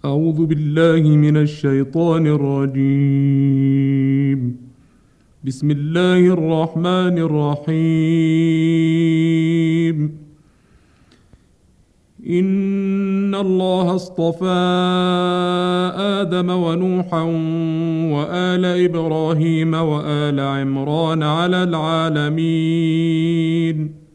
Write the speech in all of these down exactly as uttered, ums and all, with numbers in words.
أعوذ بالله من الشيطان الرجيم. بسم الله الرحمن الرحيم. إن الله اصطفى آدم ونوحا وآل إبراهيم وآل عمران على العالمين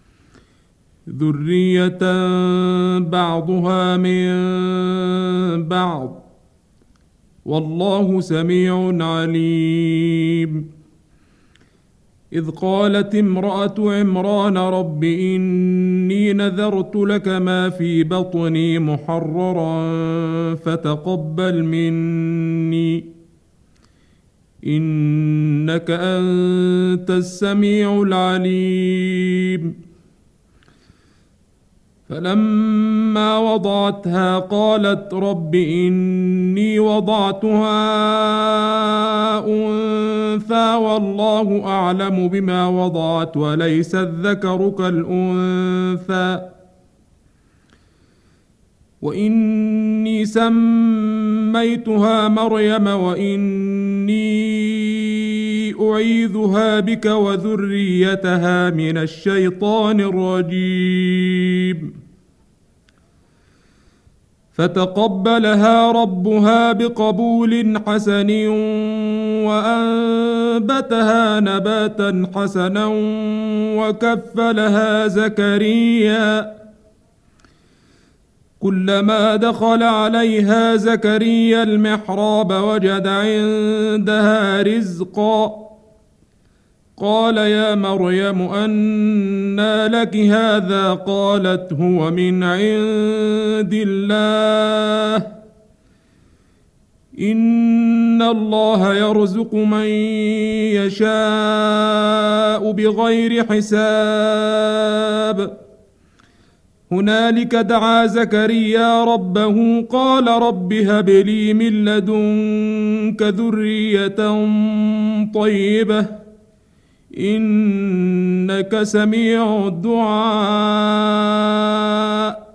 ذرية بعضها من بعض والله سميع عليم. إذ قالت امرأة عمران رب إني نذرت لك ما في بطني محررا فتقبل مني إنك أنت السميع العليم. فلما وضعتها قالت رب إني وضعتها أنثى والله أعلم بما وضعت وليس الذكر كالأنثى وإني سميتها مريم وإني أعيذها بك وذريتها من الشيطان الرجيم. فتقبلها ربها بقبول حسن وأنبتها نباتا حسنا وكفلها زكريا. كلما دخل عليها زكريا المحراب وجد عندها رزقا قال يا مريم أنى لك هذا قالت هو من عند الله إن الله يرزق من يشاء بغير حساب. هنالك دعا زكريا ربه قال رب هب لي من لدنك ذرية طيبة إنك سميع الدعاء.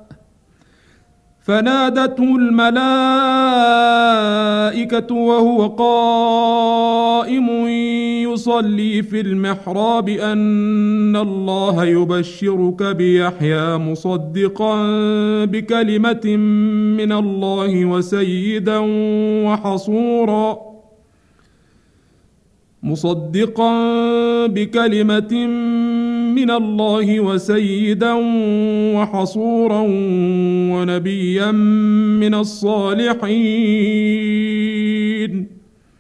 فنادته الملائكة وهو قائم يصلي في المحراب أن الله يبشرك بيحيى مصدقا بكلمة من الله وسيدا وحصورا مصدقا بكلمة من الله وسيدا وحصورا ونبيا من الصالحين.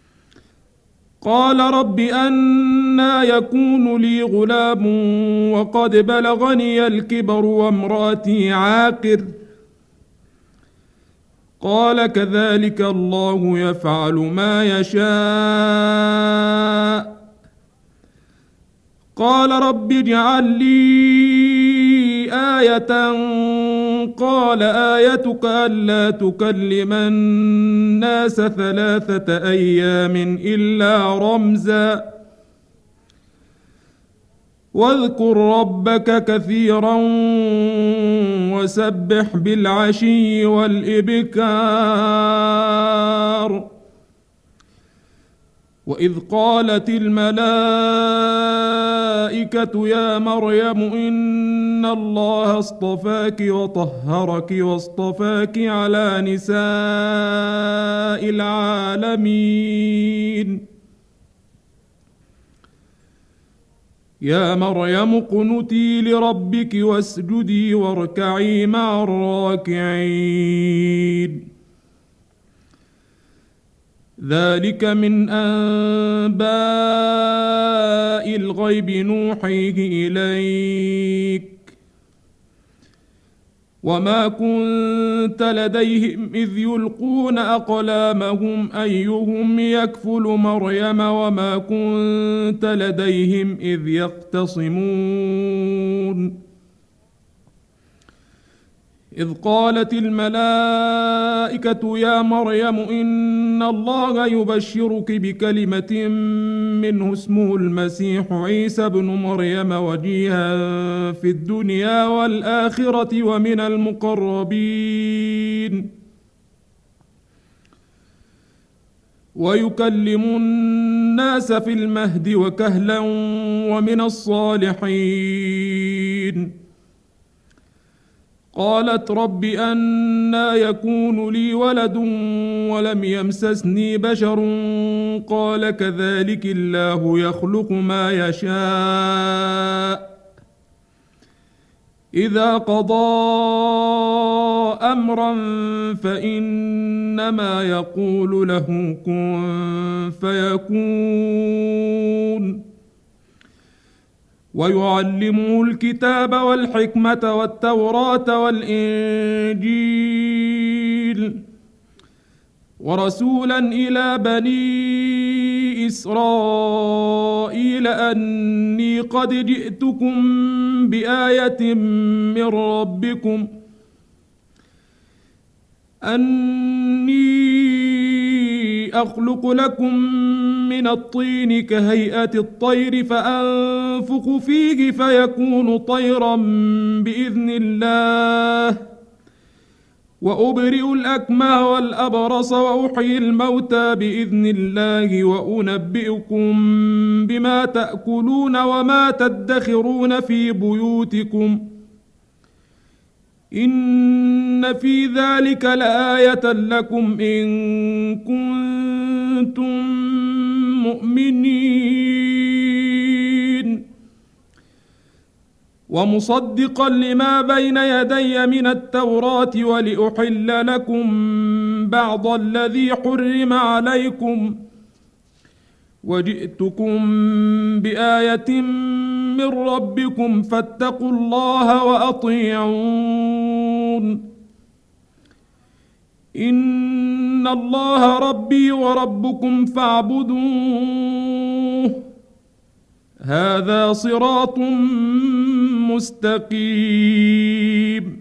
قال رب أنى يكون لي غلام وقد بلغني الكبر وامرأتي عاقر قال كذلك الله يفعل ما يشاء. قال رب اجعل لي آية قال آيتك ألا تكلم الناس ثلاثة أيام إلا رمزا واذكر ربك كثيرا وسبح بالعشي والإبكار. وإذ قالت الملائكة يا مريم إن الله اصطفاك وطهرك واصطفاك على نساء العالمين. يا مريم اقنتي لربك واسجدي واركعي مع الراكعين. ذلك من أنباء الغيب نوحيه إليك وما كنت لديهم إذ يلقون أقلامهم أيهم يكفل مريم وما كنت لديهم إذ يختصمون. إذ قالت الملائكة يا مريم إن الله يبشرك بكلمة منه اسمه المسيح عيسى بن مريم وجيها في الدنيا والآخرة ومن المقربين ويكلم الناس في المهد وكهلا ومن الصالحين. قالت رب أنى يكون لي ولد ولم يمسسني بشر قال كذلك الله يخلق ما يشاء إذا قضى أمرا فإنما يقول له كن فيكون. ويعلمه الكتاب والحكمة والتوراة والإنجيل ورسولا إلى بني إسرائيل أني قد جئتكم بآية من ربكم أني أخلق لكم من الطين كهيئة الطير فأنفخ فيه فيكون طيرا بإذن الله وأبرئ الأكمه والأبرص وأحيي الموتى بإذن الله وأنبئكم بما تأكلون وما تدخرون في بيوتكم إن في ذلك لآية لكم إن كنتم مؤمنين ومصدقا لما بين يدي من التوراة ولأحل لكم بعض الذي حرم عليكم وجئتكم بآية من ربكم فاتقوا الله وأطيعون إن الله ربي وربكم فاعبدوه هذا صراط مستقيم.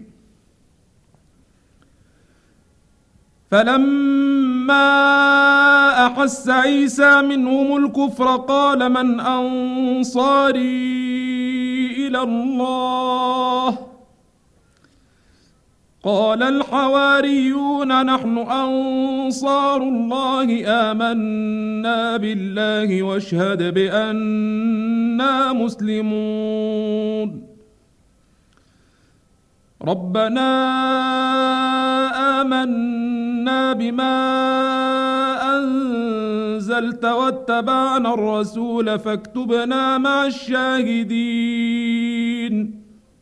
فلما أحس عيسى منهم الكفر قال من أنصاري إلى الله قال الحواريون نحن أنصار الله آمنا بالله واشهد بأننا مسلمون. ربنا آمنا بما أنزلت واتبعنا الرسول فاكتبنا مع الشاهدين.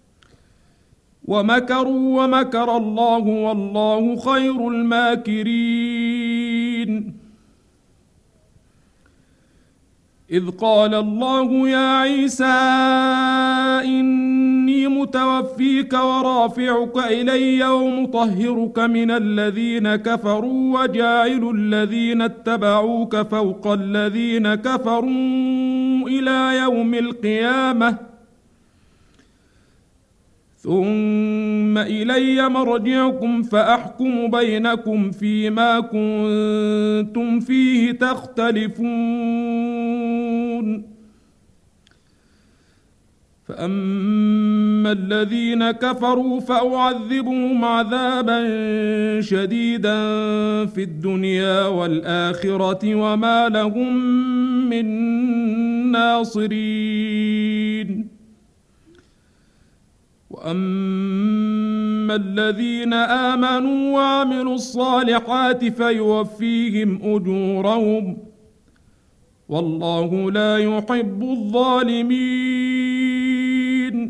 ومكروا ومكر الله والله خير الماكرين. إذ قال الله يا عيسى إني متوفيك ورافعك إلي ومطهرك من الذين كفروا وجاعل الذين اتبعوك فوق الذين كفروا إلى يوم القيامة ثم إلي مرجعكم فأحكم بينكم فيما كنتم فيه تختلفون. فأما الذين كفروا فأعذبهم عذابا شديدا في الدنيا والآخرة وما لهم من ناصرين. وأما الذين آمنوا وعملوا الصالحات فيوفيهم أجورهم والله لا يحب الظالمين.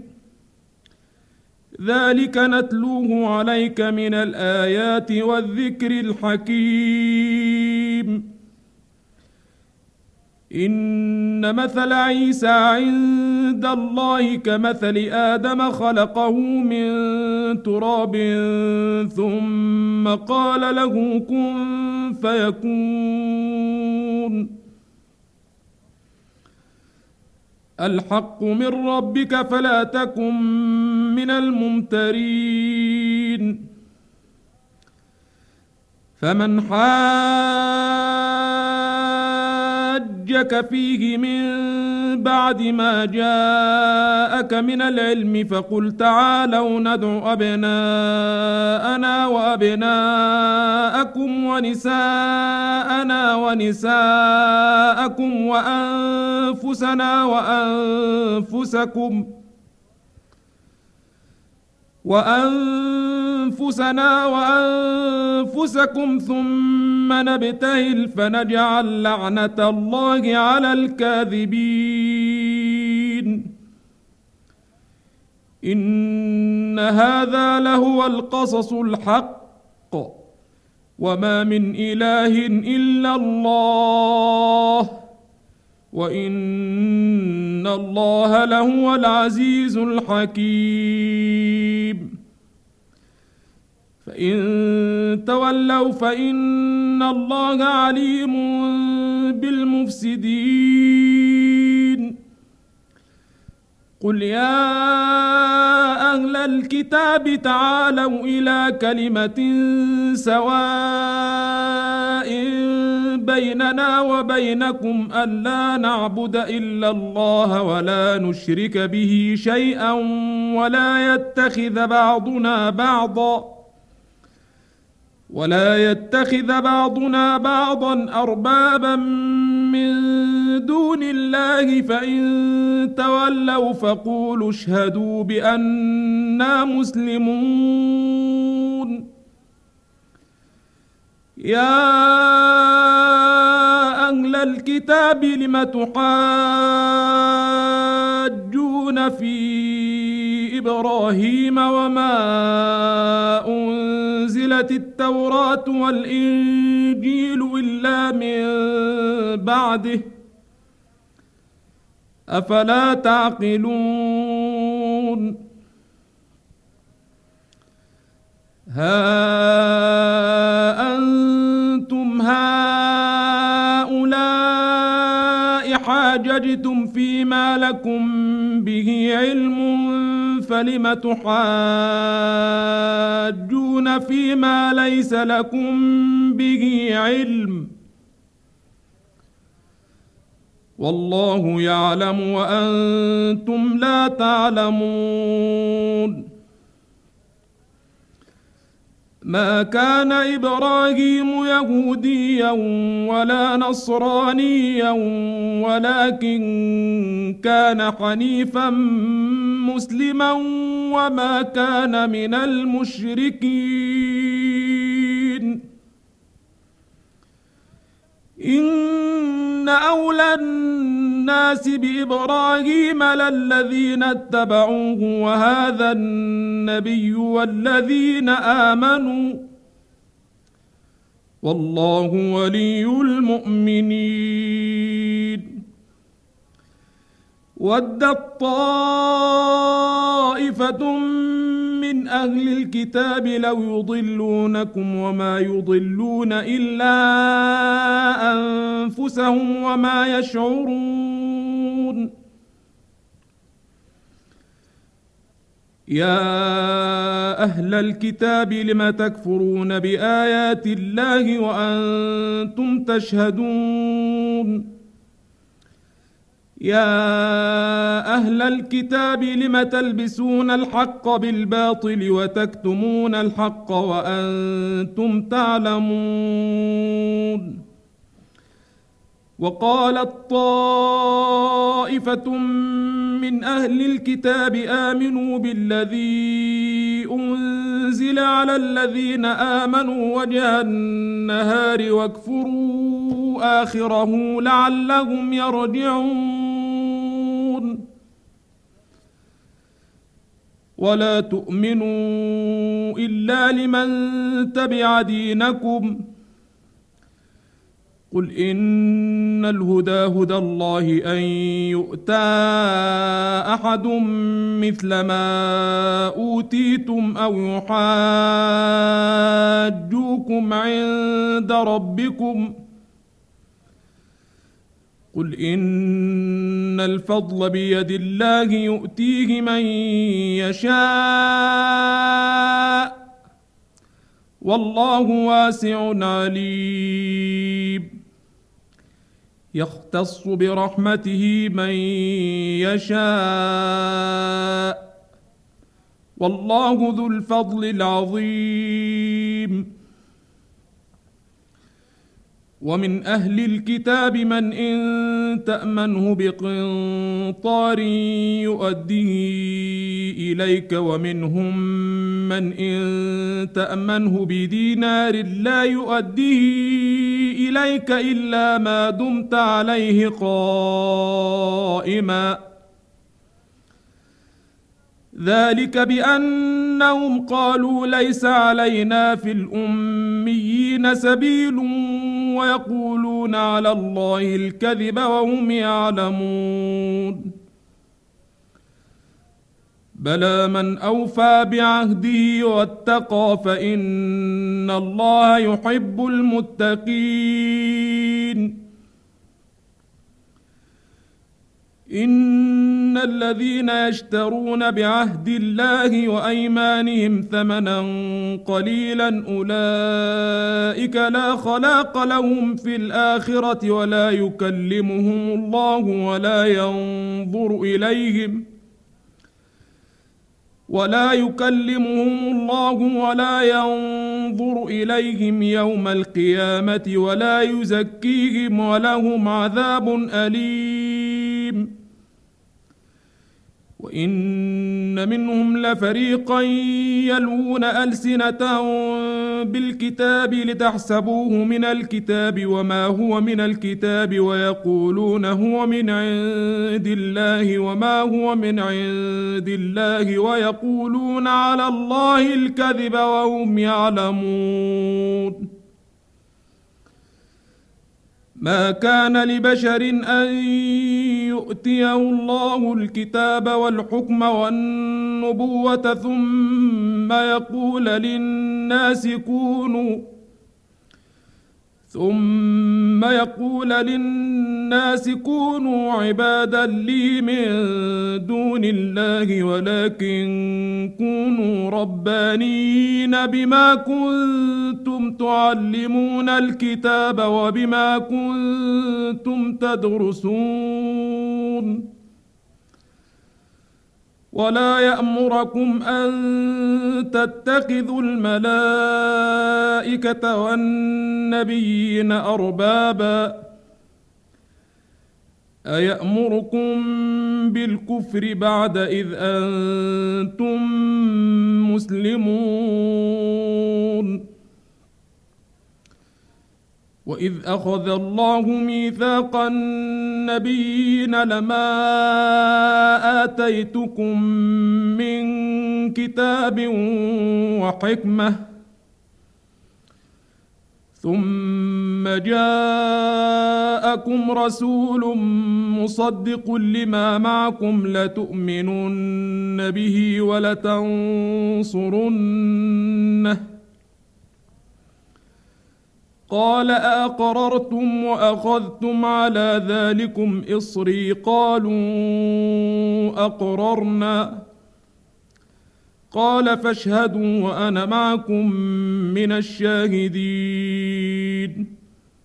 ذلك نتلوه عليك من الآيات والذكر الحكيم. إن مثل عيسى عند الله كمثل آدم خلقه من تراب ثم قال له كن فيكون. الحق من ربك فلا تكن من الممترين. فمن حاجك فيه من بعد ما جاءك من العلم فقل تعالوا ندع أبناءنا وأبناءكم ونساءنا ونساءكم وأنفسنا وأنفسكم وأنفسنا وأنفسكم ثم نبتهل فنجعل لعنة الله على الكاذبين إن هذا لهو القصص الحق وما من إله إلا الله وإن الله لهو العزيز الحكيم فإن تولوا فإن الله عليم بالمفسدين قل يا أهل الكتاب تعالوا إلى كلمة سواء بيننا وبينكم ألا نعبد إلا الله ولا نشرك به شيئا ولا يتخذ بعضنا بعضا ولا يتخذ بعضنا بعضا أربابا من دون الله فإن تولوا فقولوا اشهدوا بأننا مسلمون يا أهل الكتاب لم تحاجون في إبراهيم وما أنزلت التوراة والإنجيل إلا من بعده أفلا تعقلون ها أنتم هؤلاء حاججتم فيما لكم به علم فلم تحاجون فيما ليس لكم به علم والله يعلم وأنتم لا تعلمون ما كان إبراهيم يهوديا ولا نصرانيا ولكن كان حنيفا مسلما وما كان من المشركين إن أولى الناس بإبراهيم للذين اتبعوه وهذا النبي والذين آمنوا والله ولي المؤمنين ودت طائفة من أهل الكتاب لو يضلونكم وما يضلون إلا أنفسهم وما يشعرون يا أهل الكتاب لم تكفرون بآيات الله وأنتم تشهدون يا أهل الكتاب لم تلبسون الحق بالباطل وتكتمون الحق وأنتم تعلمون وقالت طائفة من أهل الكتاب آمنوا بالذي أنزل على الذين آمنوا وجه النهار واكفروا آخره لعلهم يرجعون ولا تؤمنوا إلا لمن تبع دينكم قل إن الهدى هدى الله أن يؤتى أحد مثل ما أوتيتم أو يحاجوكم عند ربكم قل إن الفضل بيد الله يؤتيه من يشاء والله واسع عليم يختص برحمته من يشاء والله ذو الفضل العظيم. ومن أهل الكتاب من إن تأمنه بقنطار يؤديه إليك ومنهم من إن تأمنه بدينار لا يؤديه إليك إلا ما دمت عليه قائما ذلك بأنهم قالوا ليس علينا في الأميين سبيل ويقولون على الله الكذب وهم يعلمون بلى من أوفى بعهده واتقى فإن الله يحب المتقين إن الذين يشترون بعهد الله وأيمانهم ثمنا قليلا أولئك لا خلاق لهم في الآخرة ولا يكلمهم الله ولا ينظر إليهم ولا يكلمهم الله ولا ينظر إليهم يوم القيامة ولا يزكيهم ولهم عذاب أليم وإن منهم لفريقا يلوون ألسنتهم بالكتاب لتحسبوه من الكتاب وما هو من الكتاب ويقولون هو من عند الله وما هو من عند الله ويقولون على الله الكذب وهم يعلمون ما كان لبشر أن يؤتيه الله الكتاب والحكم والنبوة ثم يقول للناس كونوا ثم يقول للناس كونوا عبادا لي من دون الله ولكن كونوا ربانيين بما كنتم تعلمون الكتاب وبما كنتم تدرسون ولا يأمركم أن تتخذوا الملائكة والنبيين أربابا أيأمركم بالكفر بعد إذ أنتم مسلمون وإذ أخذ الله ميثاق النبيين لما آتيتكم من كتاب وحكمة ثم جاءكم رسول مصدق لما معكم لتؤمنن به ولتنصرنه قال أأقررتم وأخذتم على ذلكم إصري قالوا أقررنا قال فاشهدوا وأنا معكم من الشاهدين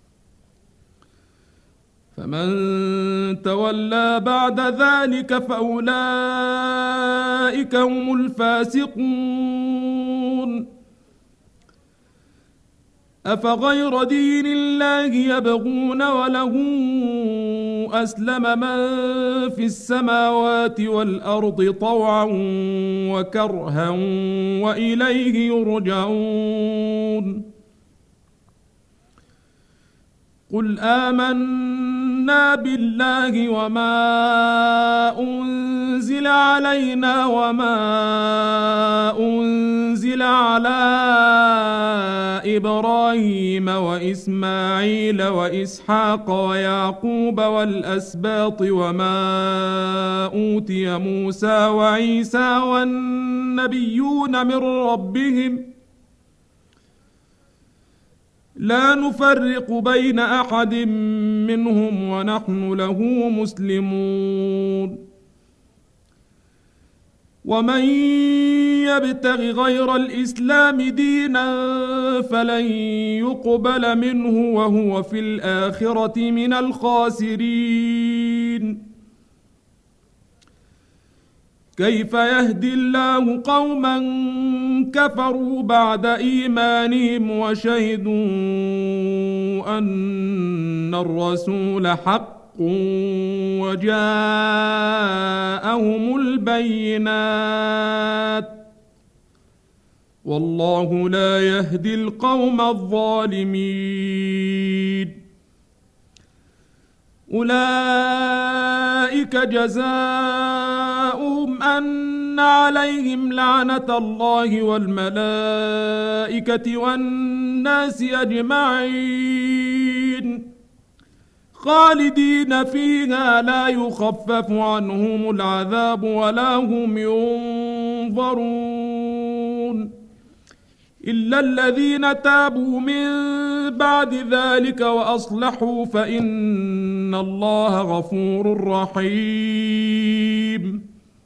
فمن تولى بعد ذلك فأولئك هم الفاسقون أفغير دين الله يبغون وله أسلم من في السماوات والأرض طوعا وكرها وإليه يرجعون قل آمنا بالله وما أنزل علينا وما أنزل على إبراهيم وإسماعيل وإسحاق ويعقوب والأسباط وما أوتي موسى وعيسى والنبيون من ربهم لا نفرق بين أحد منهم ونحن له مسلمون ومن يبتغ غير الإسلام دينا فلن يقبل منه وهو في الآخرة من الخاسرين كيف يهدي الله قوما كفروا بعد إيمانهم وشهدوا أن الرسول حق وجاءهم البينات والله لا يهدي القوم الظالمين أولئك جزاؤهم أن عليهم لعنة الله والملائكة والناس أجمعين خالدين فيها لا يخفف عنهم العذاب ولا هم ينظرون إلا الذين تابوا من بعد ذلك وأصلحوا فإن الله غفور رحيم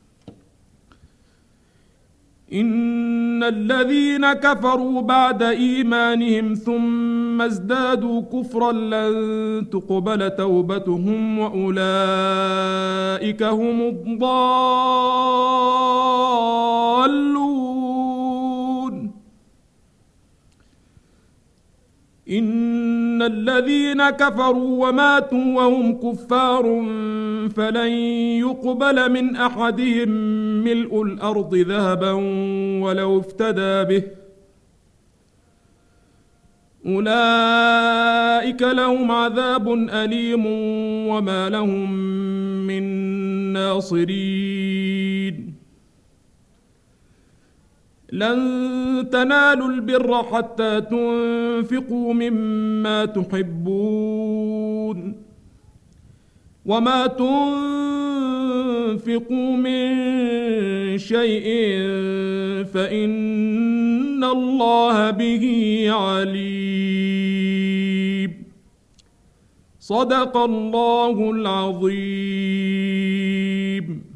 إن الذين كفروا بعد إيمانهم ثم ازدادوا كفرا لن تقبل توبتهم وأولئك هم الضالون إن الذين كفروا وماتوا وهم كفار فلن يقبل من أحدهم ملء الأرض ذهبا ولو افتدى به أولئك لهم عذاب أليم وما لهم من ناصرين لن تنالوا البر حتى تنفقوا مما تحبون وما تنفقوا من شيء فإن الله به عليم صدق الله العظيم.